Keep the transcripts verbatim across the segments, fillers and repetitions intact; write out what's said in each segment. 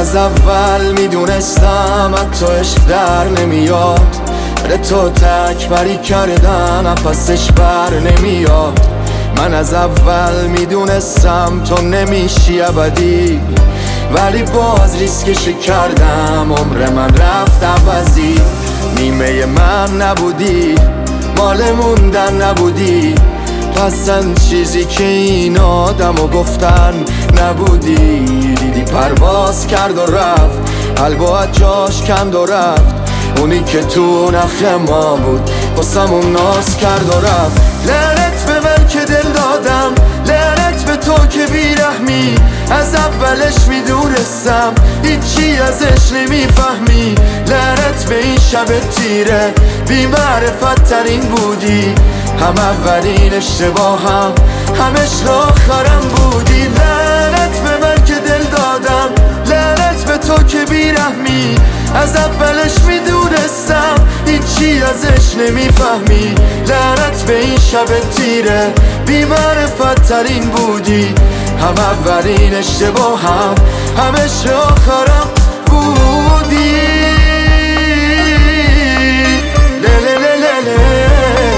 از اول میدونستم از تو عشق در نمیاد، به تو تکبری کردن پسش بر نمیاد. من از اول میدونستم تو نمیشی ابدی، ولی باز ریسکش کردم، عمر من رفت عوضی. نیمه من نبودی، مال موندن نبودی، پسن چیزی که این آدمو گفتن نبودی. دیدی پرواز کرد و رفت، قلبو از جاش کند و رفت، اونی که تو نخل ما بود واسمون ناز کرد و رفت. لعنت به من که دل دادم، لعنت به تو که بیرحمی، از اولش میدونستم هیچی ازش نمیفهمی. لعنت به این شب تیره، بی معرفت ترین بودی، هم اولین اشتباهم همش آخرم بودی. لعنت به من که دل دادم، لعنت به تو که بیرحمی، از اولش میدونستم هیچی ازش نمیفهمی. لعنت به این شب تیره، بی معرفت ترین بودی، هم اولین اشتباهم همش آخرم بودی. له له له له.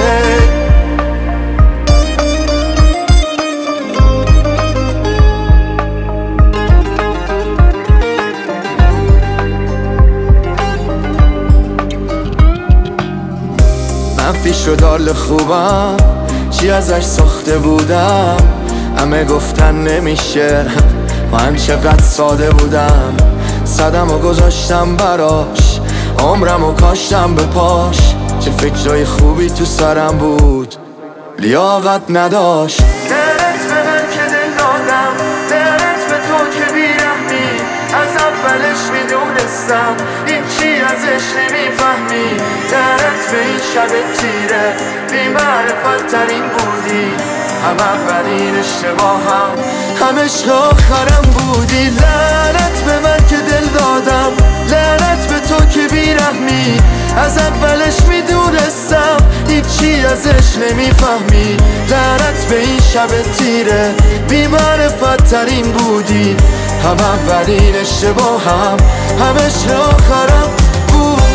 منفی شد حال خوبم، چی ازش ساخته بودم، همه گفتن نمیشه، من چقدر ساده بودم. صدم و گذاشتم براش، عمرم و کاشتم به پاش، چه فکرای خوبی تو سرم بود لیاقت نداشت. لعنت به من که دل دادم، لعنت به تو که بیرحمی، از اولش میدونستم هیچی ازش نمیفهمی. لعنت به این شب تیره، بی معرفت ترین بودی، هم اولین اشتباهم همش آخرم بودی. لعنت به من که دل دادم، لعنت به تو که بیرحمی، از اولش میدونستم هیچی ازش نمیفهمی. لعنت به این شب تیره، بی معرفت ترین بودی، هم اولین اشتباهم همش آخرم بودی.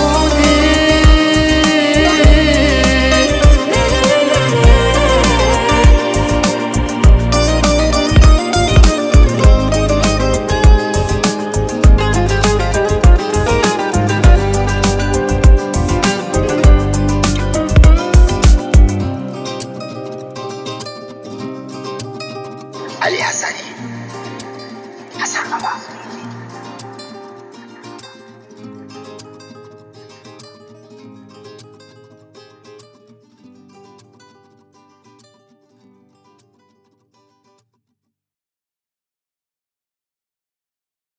علی حسنی، حسن بابا.